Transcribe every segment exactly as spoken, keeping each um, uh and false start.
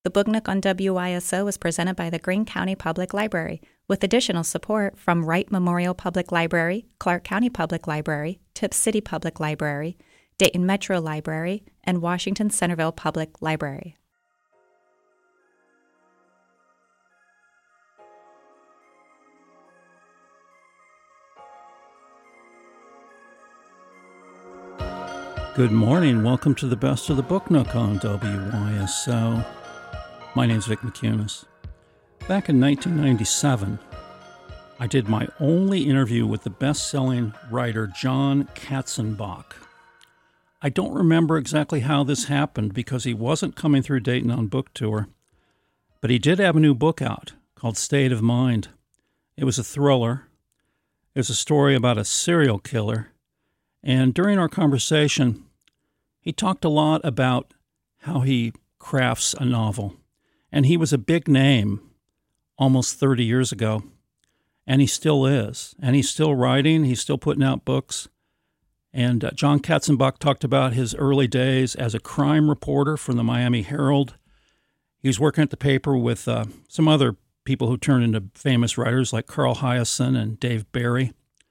The Book Nook on W Y S O is presented by the Greene County Public Library, with additional support from Wright Memorial Public Library, Clark County Public Library, Tipp City Public Library, Dayton Metro Library, and Washington Centerville Public Library. Good morning. Welcome to the Best of the Book Nook on W Y S O. My name's Vic McCunis. Back in nineteen ninety-seven, I did my only interview with the best-selling writer John Katzenbach. I don't remember exactly how this happened because he wasn't coming through Dayton on book tour, but he did have a new book out called State of Mind. It was a thriller. It was a story about a serial killer. And during our conversation, he talked a lot about how he crafts a novel. And he was a big name almost thirty years ago, and he still is. And he's still writing. He's still putting out books. And uh, John Katzenbach talked about his early days as a crime reporter from the Miami Herald. He was working at the paper with uh, some other people who turned into famous writers like Carl Hiaasen and Dave Barry.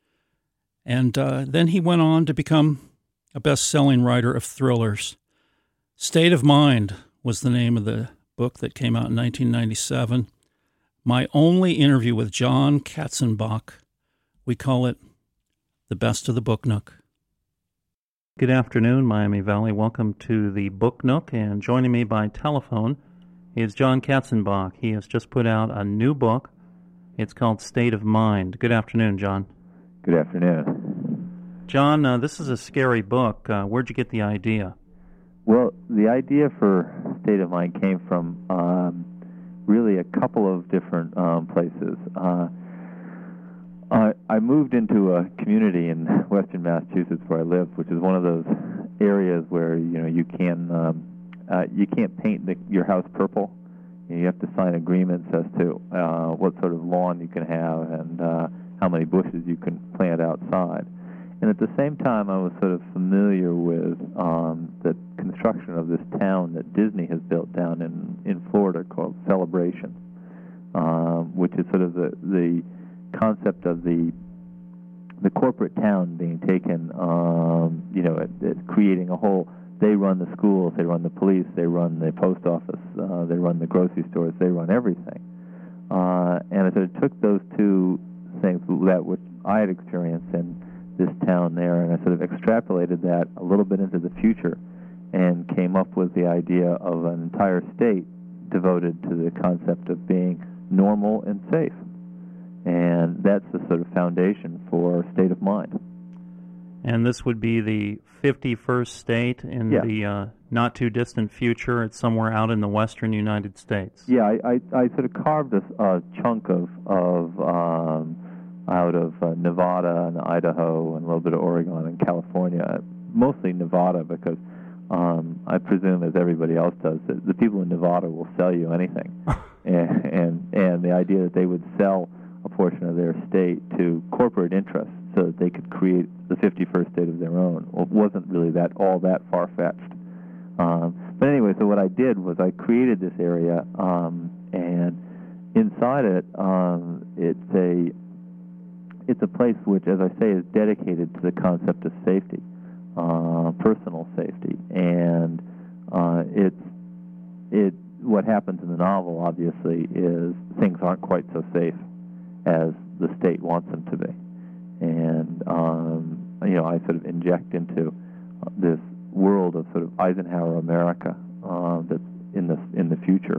And uh, then he went on to become a best-selling writer of thrillers. State of Mind was the name of the book that came out in nineteen ninety-seven. My only interview with John Katzenbach. We call it The Best of the Book Nook. Good afternoon, Miami Valley. Welcome to the Book Nook, and joining me by telephone is John Katzenbach. He has just put out a new book. It's called State of Mind. Good afternoon, John. Good afternoon. John, uh, this is a scary book. Uh, where'd you get the idea? Well, the idea for State of Mind came from um, really a couple of different um, places. Uh, I, I moved into a community in western Massachusetts where I live, which is one of those areas where you know you can um, uh, you can't paint the, your house purple. You have to sign agreements as to uh, what sort of lawn you can have and uh, how many bushes you can plant outside. And at the same time, I was sort of familiar with um, the construction of this town that Disney has built down in, in Florida called Celebration, um, which is sort of the, the concept of the the corporate town being taken, um, you know, at, at creating a whole. They run the schools, they run the police, they run the post office, uh, they run the grocery stores, they run everything. Uh, and I sort of took those two things that which I had experienced in this town there, and I sort of extrapolated that a little bit into the future and came up with the idea of an entire state devoted to the concept of being normal and safe. And that's the sort of foundation for State of Mind. And this would be the fifty-first state in yeah. the uh, not-too-distant future. It's somewhere out in the western United States. Yeah, I, I, I sort of carved a, a chunk of, of um, out of uh, Nevada and Idaho and a little bit of Oregon and California, mostly Nevada because um, I presume, as everybody else does, that the people in Nevada will sell you anything. and, and and the idea that they would sell a portion of their state to corporate interests so that they could create the fifty-first state of their own wasn't really that all that far-fetched. Um, but anyway, so what I did was I created this area, um, and inside it, um, it's a It's a place which, as I say, is dedicated to the concept of safety, uh, personal safety, and uh, it's it. What happens in the novel, obviously, is things aren't quite so safe as the state wants them to be, and um, you know, I sort of inject into this world of sort of Eisenhower America uh, that's in the in the future.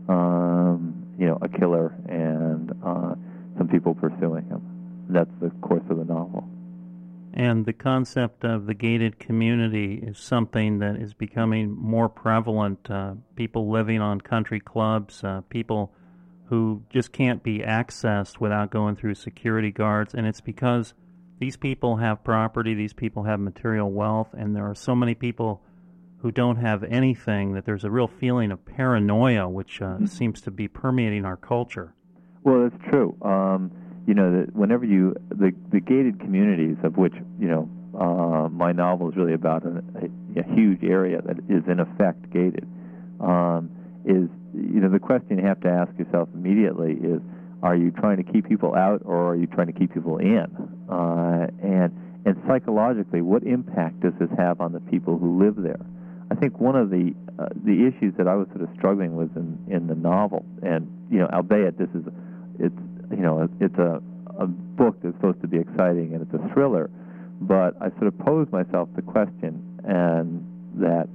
Um, you know, a killer and uh, some people pursuing him. That's the course of the novel. And the concept of the gated community is something that is becoming more prevalent. Uh, people living on country clubs, uh, people who just can't be accessed without going through security guards. And it's because these people have property, these people have material wealth, and there are so many people who don't have anything that there's a real feeling of paranoia, which uh, mm-hmm. seems to be permeating our culture. Well, that's true. Um, you know, that whenever you, the, the gated communities, of which, you know, uh, my novel is really about a, a, a huge area that is in effect gated, um, is, question you have to ask yourself immediately is, are you trying to keep people out or are you trying to keep people in? Uh, and and psychologically, what impact does this have on the people who live there? I think one of the uh, the issues that I was sort of struggling with in, in the novel, and you know, albeit this is it's you know it's a a book that's supposed to be exciting and it's a thriller, but I sort of posed myself the question, and that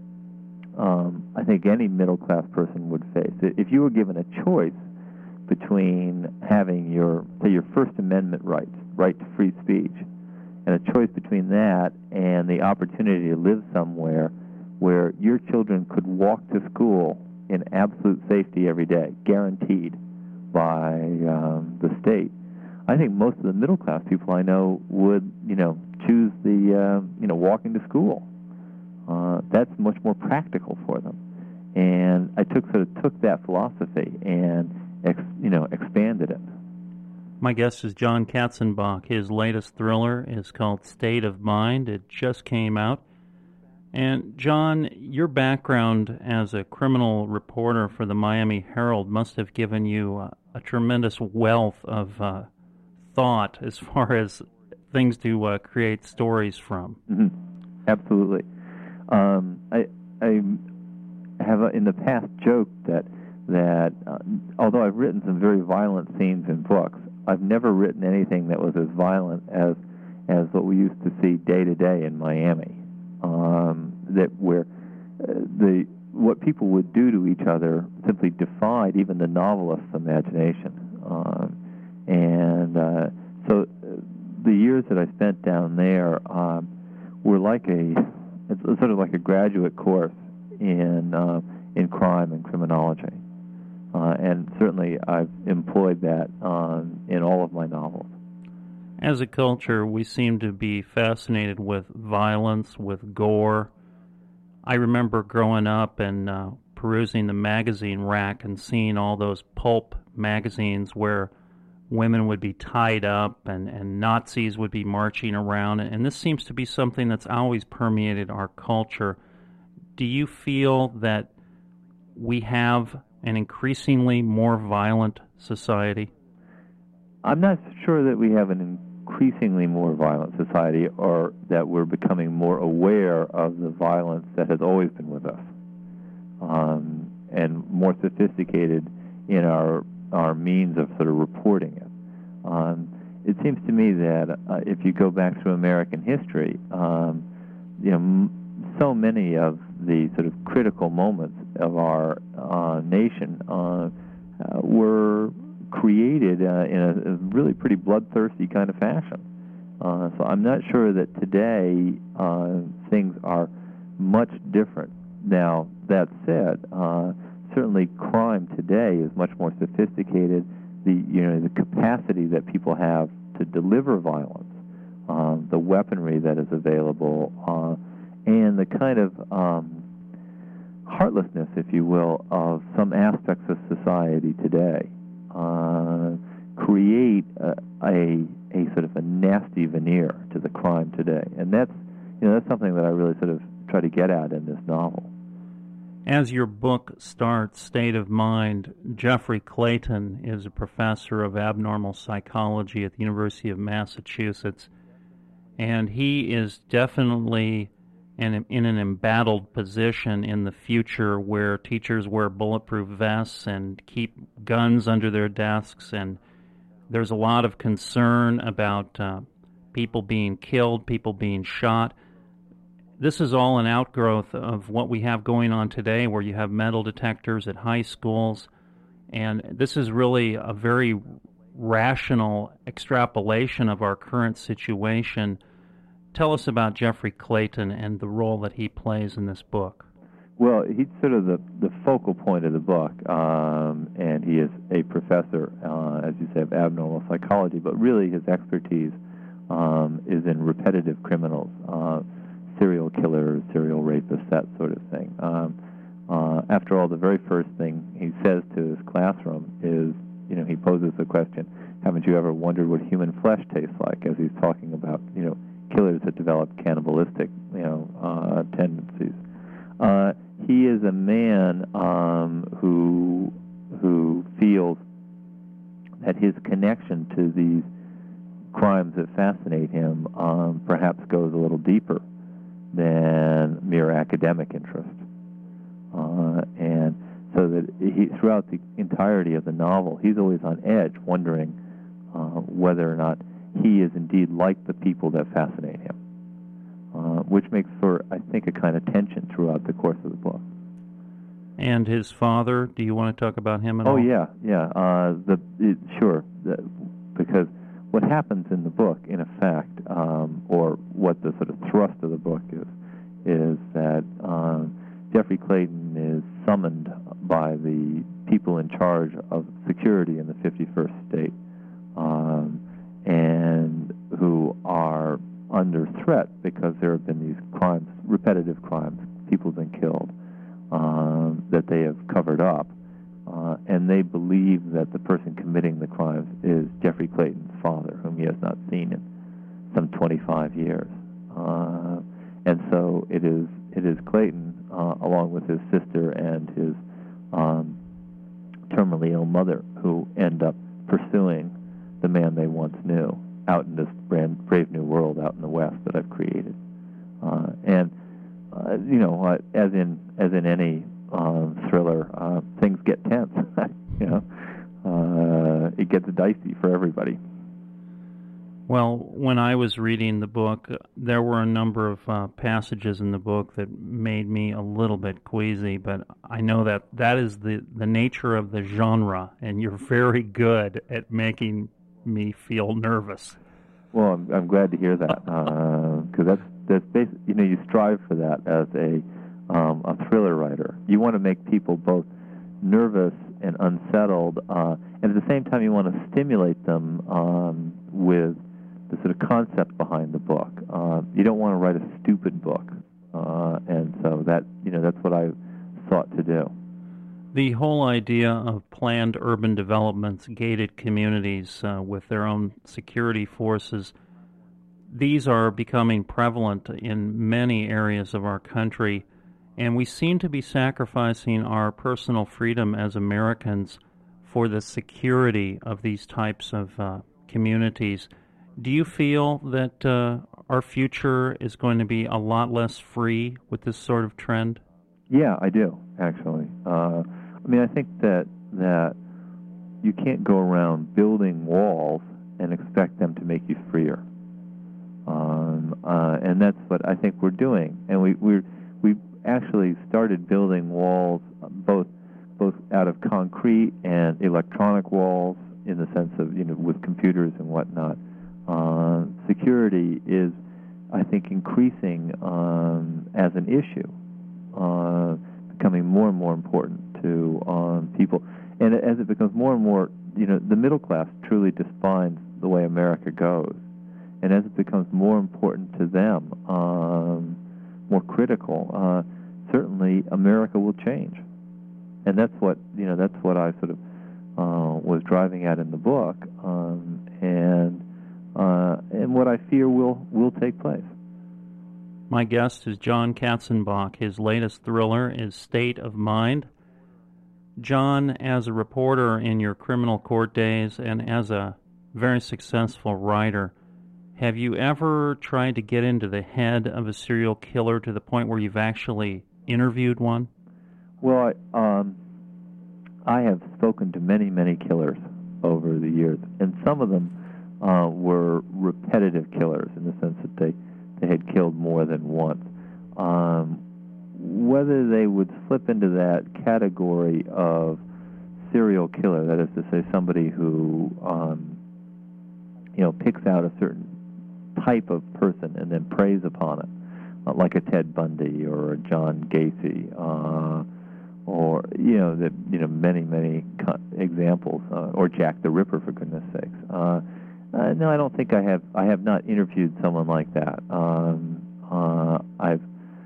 um, I think any middle class person would face if you were given a choice between having your say your First Amendment rights, right to free speech, and a choice between that and the opportunity to live somewhere where your children could walk to school in absolute safety every day, guaranteed by um, the state. I think most of the middle class people I know would, you know, choose the, uh, you know, walking to school. Uh, that's much more practical for them. And I took sort of took that philosophy and, ex, you know, expanded it. My guest is Jon Katzenbach. His latest thriller is called State of Mind. It just came out. And, Jon, your background as a criminal reporter for the Miami Herald must have given you uh, a tremendous wealth of uh, thought as far as things to uh, create stories from. Mm-hmm. Absolutely. Um, I, I have uh, in the past joked that, that uh, although I've written some very violent scenes in books, I've never written anything that was as violent as, as what we used to see day to day in Miami. Um, that where uh, the what people would do to each other simply defied even the novelist's imagination. Um, and uh, so uh, the years that I spent down there um, were like a it's sort of like a graduate course in uh, in crime and criminology. Uh, and certainly I've employed that um, in all of my novels. As a culture, we seem to be fascinated with violence, with gore. I remember growing up and uh, perusing the magazine rack and seeing all those pulp magazines where women would be tied up and, and Nazis would be marching around. And this seems to be something that's always permeated our culture. Do you feel that we have an increasingly more violent society? I'm not sure that we have an increasingly more violent society, or that we're becoming more aware of the violence that has always been with us, um, and more sophisticated in our our means of sort of reporting it. Um, it seems to me that uh, if you go back through American history, um, you know, m- so many of the sort of critical moments of our uh, nation uh, uh, were created uh, in a, a really pretty bloodthirsty kind of fashion. Uh, so I'm not sure that today uh, things are much different. Now, that said, uh, certainly crime today is much more sophisticated. The you know the capacity that people have to deliver violence, um, the weaponry that is available, uh, and the kind of um, heartlessness, if you will, of some aspects of society today. Uh, create a, a a sort of a nasty veneer to the crime today, and that's you know that's something that I really sort of try to get at in this novel. As your book starts, State of Mind, Jeffrey Clayton is a professor of abnormal psychology at the University of Massachusetts, and he is definitely in, in an embattled position in the future where teachers wear bulletproof vests and keep guns under their desks, and there's a lot of concern about uh, people being killed, people being shot. This is all an outgrowth of what we have going on today, where you have metal detectors at high schools, and this is really a very rational extrapolation of our current situation. Tell us about Jeffrey Clayton and the role that he plays in this book. Well, he's sort of the, the focal point of the book, um, and he is a professor, uh, as you say, of abnormal psychology, but really his expertise um, is in repetitive criminals, uh, serial killers, serial rapists, that sort of thing. Um, uh, after all, the very first thing he says to his classroom is, you know, he poses the question, haven't you ever wondered what human flesh tastes like, as he's talking about, you know, killers that develop cannibalistic, you know, uh, tendencies. Uh, he is a man um, who at his connection to these crimes that fascinate him um, perhaps goes a little deeper than mere academic interest. Uh, and so that he, throughout the entirety of the novel, he's always on edge, wondering uh, whether or not he is indeed like the people that fascinate him, uh, which makes for, I think, a kind of tension throughout the course of the book. And his father, do you want to talk about him at oh, all? Oh, yeah, yeah. Uh, the it, Sure, the, because what happens in the book, in effect, um, or what the sort of thrust of the book is, is that um, Jeffrey Clayton is summoned by the people in charge of security in the fifty-first state, um, and who are under threat because there have been these crimes, repetitive crimes, people have been killed, um, that they have covered up, uh, and they believe that the person committing the crimes is Jeffrey Clayton's father, whom he has not seen in some twenty-five years. Uh, and so it is it is Clayton, uh, along with his sister and his um, terminally ill mother, who end up pursuing the man they once knew out in this brand, brave new world out in the West that I've created. Uh, and uh, you know, uh, as in as in any uh, thriller, uh, things get tense. you know, uh, it gets dicey for everybody. Well, when I was reading the book, there were a number of uh, passages in the book that made me a little bit queasy, but I know that that is the, the nature of the genre, and you're very good at making me feel nervous. Well, I'm, I'm glad to hear that, because uh, that's that's basically, you know, you strive for that as a um, a thriller writer. You want to make people both nervous and unsettled, uh, and at the same time, you want to stimulate them um, with the sort of concept behind the book. Uh, you don't want to write a stupid book, uh, and so that you know that's what I sought to do. The whole idea of planned urban developments, gated communities uh, with their own security forces, these are becoming prevalent in many areas of our country, and we seem to be sacrificing our personal freedom as Americans for the security of these types of uh, communities. Do you feel that uh, our future is going to be a lot less free with this sort of trend? Yeah, I do, actually. Uh, I mean, I think that that you can't go around building walls and expect them to make you freer. Um, uh, and that's what I think we're doing. And we we we actually started building walls, both both out of concrete and electronic walls, in the sense of, you know, with computers and whatnot. Uh, security is, I think, increasing um, as an issue, uh, becoming more and more important to um, people. And as it becomes more and more, you know, the middle class truly defines the way America goes. And as it becomes more important to them, um, more critical, uh, certainly America will change. And that's what, you know, that's what I sort of uh, was driving at in the book, um, and uh, and what I fear will will take place. My guest is John Katzenbach. His latest thriller is State of Mind. John, as a reporter in your criminal court days and as a very successful writer, have you ever tried to get into the head of a serial killer to the point where you've actually interviewed one? Well, I, um, I have spoken to many, many killers over the years, and some of them uh, were repetitive killers in the sense that they, they had killed more than once. Um, whether they would slip into that category of serial killer, that is to say somebody who um, you know, picks out a certain type of person and then preys upon it, uh, like a Ted Bundy or a John Gacy, uh, or you know, the, you know, many, many co- examples, uh, or Jack the Ripper, for goodness sakes. Uh, uh, no, I don't think I have. I have not interviewed someone like that. Um, uh, I've,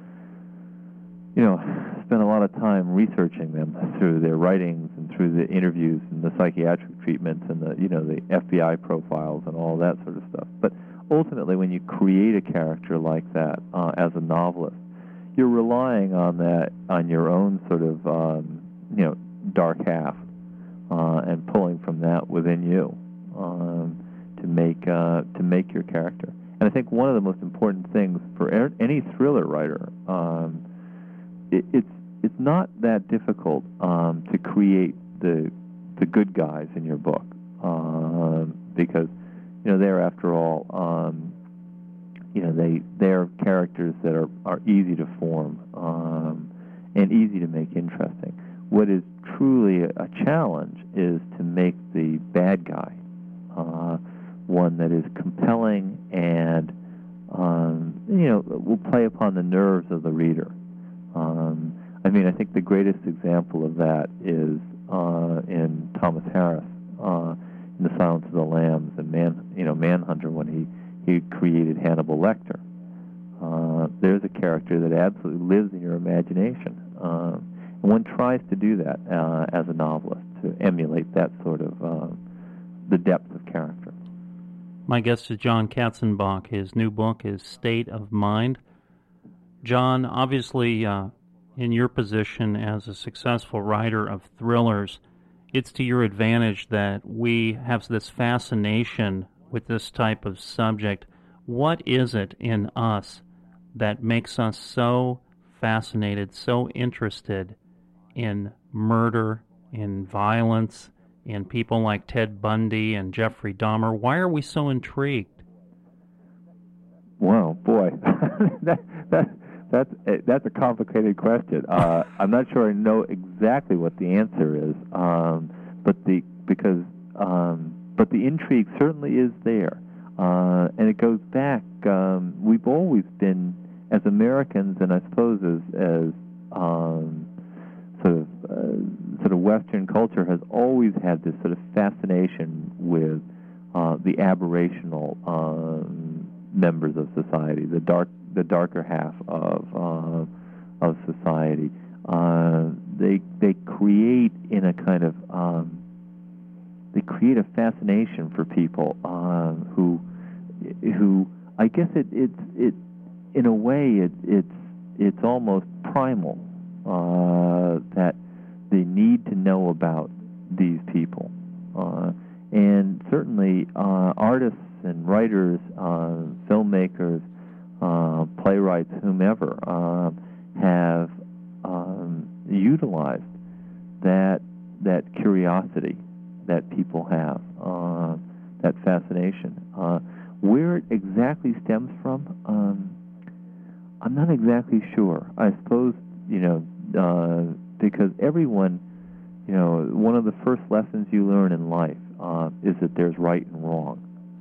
you know, spent a lot of time researching them through their writings and through the interviews and the psychiatric treatments and the, you know, the F B I profiles and all that sort of stuff. But ultimately, when you create a character like that uh, as a novelist, you're relying on that, on your own sort of, um, you know, dark half, uh, and pulling from that within you um, to make uh, to make your character. And I think one of the most important things for er- any thriller writer, um, it, it's it's not that difficult um, to create the the good guys in your book, um, because you know they're, after all, um, you know they they're characters that are, are easy to form um, and easy to make interesting. What is truly a, a challenge is to make the bad guy uh, one that is compelling and um, you know will play upon the nerves of the reader. Um, I mean, I think the greatest example of that is uh, in Thomas Harris uh, in The Silence of the Lambs and Man, you know, Manhunter, when he, he created Hannibal Lecter. Uh, there's a character that absolutely lives in your imagination, uh, and one tries to do that uh, as a novelist, to emulate that sort of uh, the depth of character. My guest is Jon Katzenbach. His new book is State of Mind. John, obviously, uh, in your position as a successful writer of thrillers, it's to your advantage that we have this fascination with this type of subject. What is it in us that makes us so fascinated, so interested in murder, in violence, in people like Ted Bundy and Jeffrey Dahmer? Why are we so intrigued? Wow, boy, that that that's a, that's a complicated question. Uh, I'm not sure I know exactly what the answer is, um, but the because um, but the intrigue certainly is there, uh, and it goes back. Um, we've always been, as Americans, and I suppose as as um, sort of uh, sort of Western culture has always had this sort of fascination with uh, the aberrational um, members of society, the dark, the darker half of uh, of society. Uh, they they create in a kind of um, they create a fascination for people uh, who who I guess it it's it in a way it it's it's almost primal. Uh, that they need to know about these people. Uh, and certainly uh, artists and writers, uh, filmmakers, uh, playwrights, whomever, uh, have um, utilized that that curiosity that people have, uh, that fascination. Uh, where it exactly stems from, um, I'm not exactly sure. I suppose, you know, Uh, because everyone, you know, one of the first lessons you learn in life uh, is that there's right and wrong.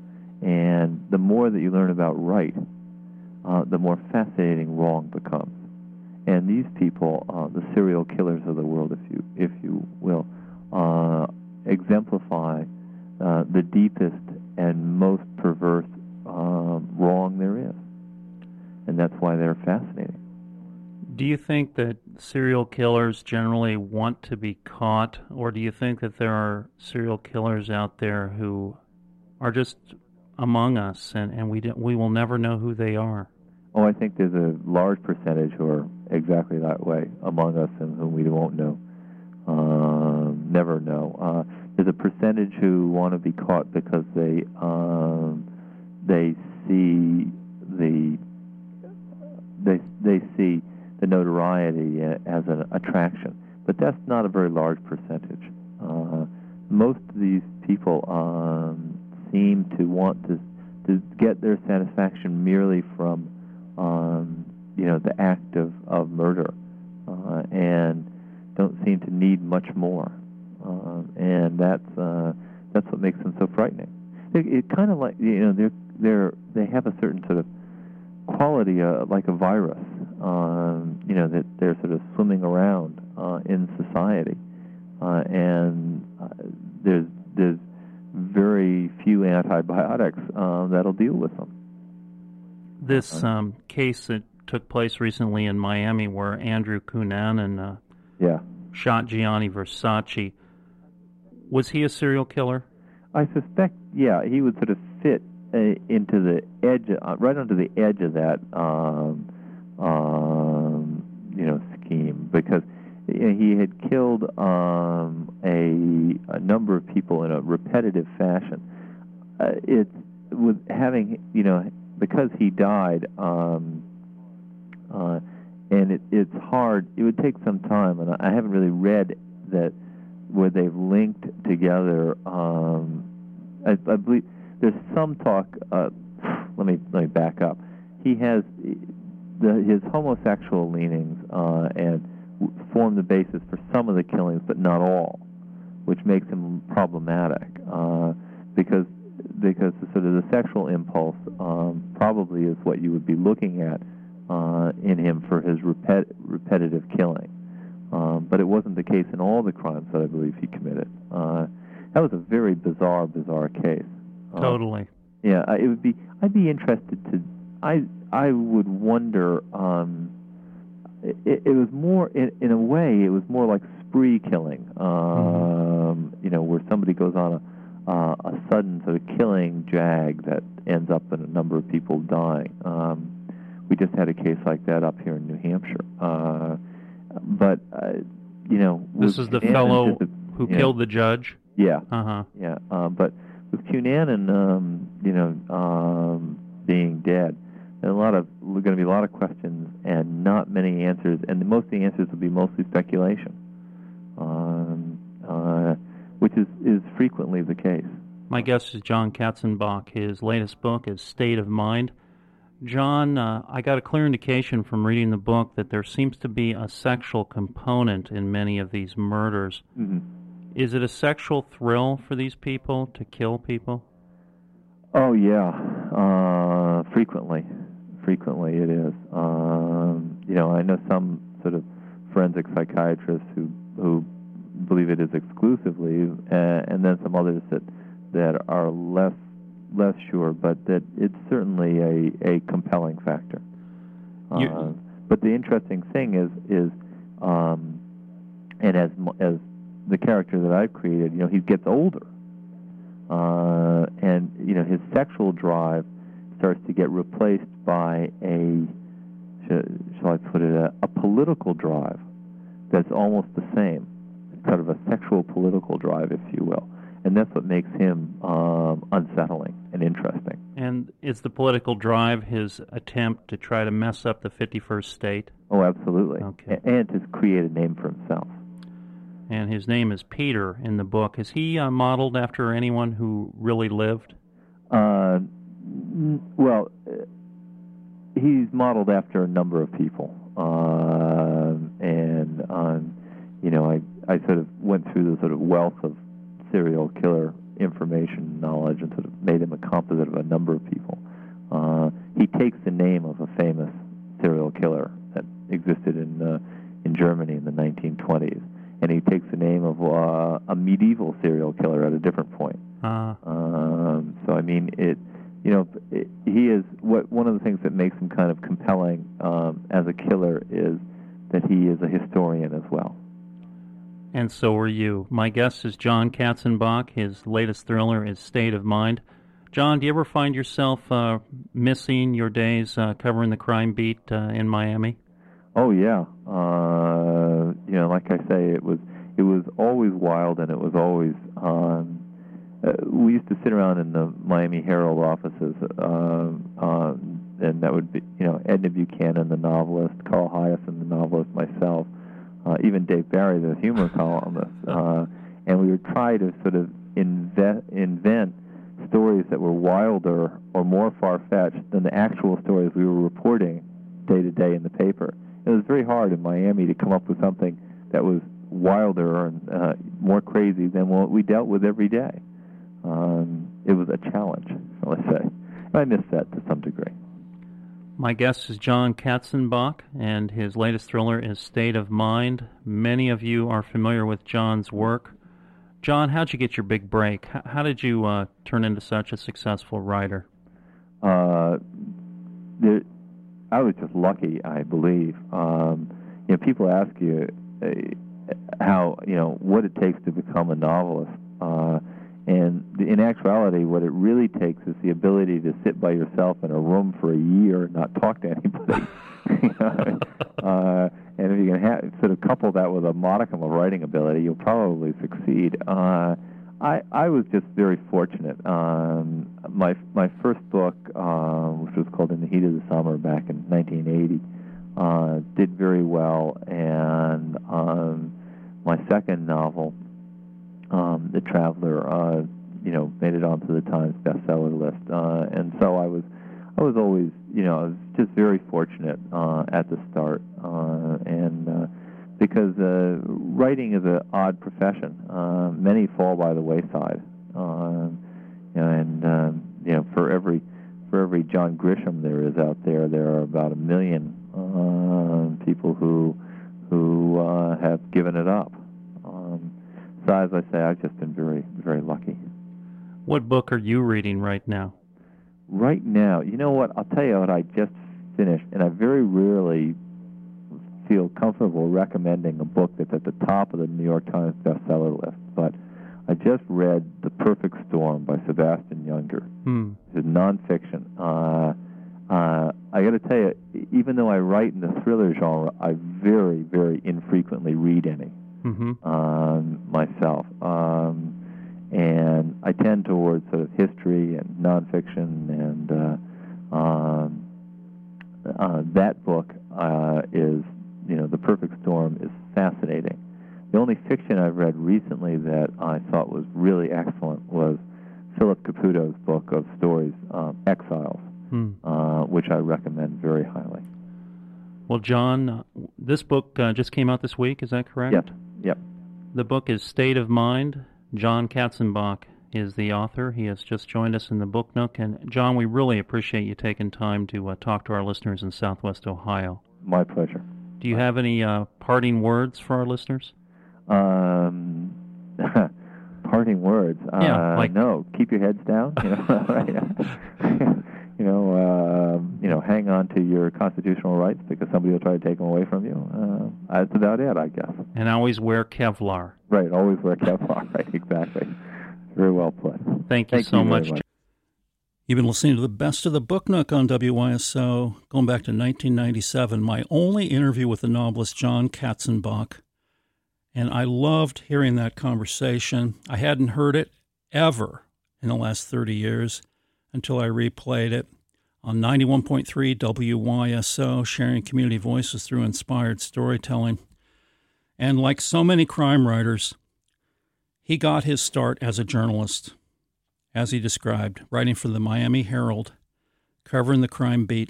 And the more that you learn about right, uh, the more fascinating wrong becomes. And these people, uh, the serial killers of the world, if you if you will, uh, exemplify uh, the deepest and most perverse uh, wrong there is. And that's why they're fascinating. Do you think that serial killers generally want to be caught, or do you think that there are serial killers out there who are just among us and, and we don't, we will never know who they are? Oh, I think there's a large percentage who are exactly that way among us and whom we won't know, um, never know. Uh, there's a percentage who want to be caught because they um, they see the they they see the notoriety as an attraction, but that's not a very large percentage. Uh, most of these people um, seem to want to to get their satisfaction merely from um, you know the act of of murder, uh, and don't seem to need much more. Uh, and that's uh, that's what makes them so frightening. It, it kind of like you know they're they're they have a certain sort of quality, uh, like a virus. Um, you know that they're sort of swimming around uh, in society, uh, and uh, there's there's very few antibiotics uh, that'll deal with them. This um, case that took place recently in Miami, where Andrew Cunanan uh, yeah. shot Gianni Versace, was he a serial killer? I suspect, yeah, he would sort of fit uh, into the edge, uh, right onto the edge of that, um, um, you know, scheme, because he had killed um, a, a number of people in a repetitive fashion. Uh, it's with having, you know, because he died, um, uh, and it, it's hard. It would take some time, and I haven't really read that where they've linked together. Um, I, I believe there's some talk. Uh, let me let me back up. He has the, his homosexual leanings uh, and form the basis for some of the killings, but not all, which makes him problematic uh, because because the, sort of the sexual impulse um, probably is what you would be looking at uh, in him for his repet- repetitive killing. Um, but it wasn't the case in all the crimes that I believe he committed. Uh, that was a very bizarre, bizarre case. Uh, Totally. Yeah, it would be. I'd be interested to. I I would wonder. Um, it, it was more, in, in a way, it was more like spree killing. Um, mm-hmm. You know, where somebody goes on a uh, a sudden sort of killing jag that ends up in a number of people dying. Um, we just had a case like that up here in New Hampshire. Uh, But, uh, you know... This is the fellow a, who yeah. killed the judge? Yeah. Uh-huh. Yeah. Uh, but with Cunanan, um, you know, um, being dead, there are a lot of, going to be a lot of questions and not many answers, and most of the answers will be mostly speculation, um, uh, which is, is frequently the case. My guest is John Katzenbach. His latest book is State of Mind. John, uh, I got a clear indication from reading the book that there seems to be a sexual component in many of these murders. Mm-hmm. Is it a sexual thrill for these people to kill people? Oh, yeah. Uh, frequently. Frequently it is. Um, you know, I know some sort of forensic psychiatrists who, who believe it is exclusively, uh, and then some others that, that are less less sure, but that it's certainly a, a compelling factor. Uh, but the interesting thing is, is um, and as as the character that I've created, you know, he gets older, uh, and you know, his sexual drive starts to get replaced by a, shall, shall I put it, a, a political drive that's almost the same, sort of a sexual political drive, if you will. And that's what makes him um, unsettling and interesting. And is the political drive his attempt to try to mess up the fifty-first state? Oh, absolutely. Okay. A- and to create a name for himself. And his name is Peter in the book. Is he uh, modeled after anyone who really lived? Uh, n- well, uh, he's modeled after a number of people. Uh, and, um, you know, I, I sort of went through the sort of wealth of serial killer information, knowledge, and sort of made him a composite of a number of people. Uh, he takes the name of a famous serial killer that existed in uh, in Germany in the nineteen twenties, and he takes the name of uh, a medieval serial killer at a different point. Uh. Um, so I mean, it, you know, it, he is what one of the things that makes him kind of compelling um, as a killer is that he is a historian as well. And so are you. My guest is John Katzenbach. His latest thriller is State of Mind. John, do you ever find yourself uh, missing your days uh, covering the crime beat uh, in Miami? Oh yeah. Uh, you know, like I say, it was it was always wild, and it was always. Um, uh, we used to sit around in the Miami Herald offices, uh, uh, and that would be, you know, Edna Buchanan, the novelist, Carl Hiaasen, the novelist, myself. Uh, even Dave Barry, the humor columnist, uh, and we would try to sort of invent, invent stories that were wilder or more far-fetched than the actual stories we were reporting day to day in the paper. It was very hard in Miami to come up with something that was wilder and uh, more crazy than what we dealt with every day. Um, it was a challenge, let's say. And I miss that to some degree. My guest is John Katzenbach, and his latest thriller is State of Mind. Many of you are familiar with John's work. John, how'd you get your big break? How, how did you uh, turn into such a successful writer? Uh, there, I was just lucky, I believe. Um, you know, people ask you uh, how, you know, what it takes to become a novelist. Uh, And in actuality, what it really takes is the ability to sit by yourself in a room for a year and not talk to anybody. uh, and if you can ha- sort of couple that with a modicum of writing ability, you'll probably succeed. Uh, I, I was just very fortunate. Um, my my first book, uh, which was called In the Heat of the Summer back in nineteen eighty, uh, did very well, and um, my second novel, um, The Traveler, uh, you know, made it onto the Times bestseller list, uh, and so I was I was always, you know, I was just very fortunate uh, at the start, uh, and. Uh, Because uh, writing is an odd profession. Uh, many fall by the wayside, uh, you know, and um, you know, for every for every John Grisham there is out there, there are about a million uh, people who who uh, have given it up. Um, so, as I say, I've just been very very lucky. What book are you reading right now? Right now, you know what? I'll tell you what I just finished, and I very rarely feel comfortable recommending a book that's at the top of the New York Times bestseller list, but I just read The Perfect Storm by Sebastian Junger. Hmm. It's nonfiction. Uh, uh, I got to tell you, even though I write in the thriller genre, I very, very infrequently read any mm-hmm. um, myself. Um, and I tend towards sort of history and nonfiction, and uh, um, uh, that book uh, is You know, The Perfect Storm is fascinating. The only fiction I've read recently that I thought was really excellent was Philip Caputo's book of stories, um, Exiles, hmm. uh, which I recommend very highly. Well, John, uh, this book uh, just came out this week, is that correct? Yep, yep. The book is State of Mind. John Katzenbach is the author. He has just joined us in the Book Nook. And, John, we really appreciate you taking time to uh, talk to our listeners in Southwest Ohio. My pleasure. Do you have any uh, parting words for our listeners? Um, parting words? Yeah, uh, like no. Keep your heads down. You know, you know, uh, you know, hang on to your constitutional rights because somebody will try to take them away from you. Uh, that's about it, I guess. And always wear Kevlar. Right. Always wear Kevlar. Right. Exactly. Very well put. Thank you Thank so you much. much. You've been listening to the Best of the Book Nook on W Y S O, going back to nineteen ninety-seven, my only interview with the novelist John Katzenbach. And I loved hearing that conversation. I hadn't heard it ever in the last thirty years until I replayed it on ninety-one point three W Y S O, sharing community voices through inspired storytelling. And like so many crime writers, he got his start as a journalist. As he described, writing for the Miami Herald, covering the crime beat.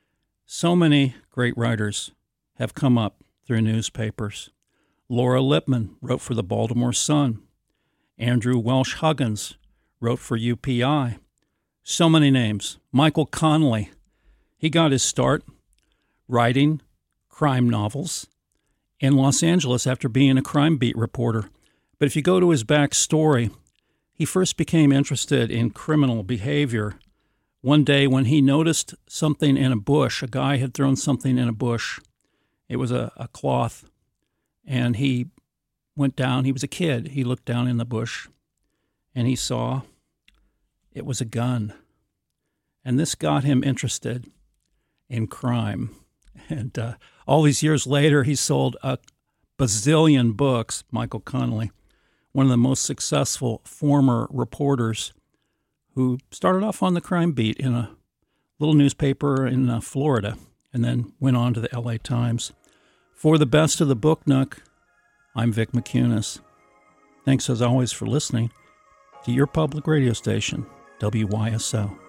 So many great writers have come up through newspapers. Laura Lippman wrote for the Baltimore Sun. Andrew Welsh Huggins wrote for U P I. So many names. Michael Connelly. He got his start writing crime novels in Los Angeles after being a crime beat reporter. But if you go to his backstory, he first became interested in criminal behavior one day when he noticed something in a bush. A guy had thrown something in a bush. It was a, a cloth, and he went down. He was a kid. He looked down in the bush, and he saw it was a gun. And this got him interested in crime. And uh, all these years later, he sold a bazillion books, Michael Connelly, one of the most successful former reporters who started off on the crime beat in a little newspaper in uh, Florida and then went on to the L A Times. For the Best of the Book Nook, I'm Vic McCunis. Thanks as always for listening to your public radio station, W Y S O.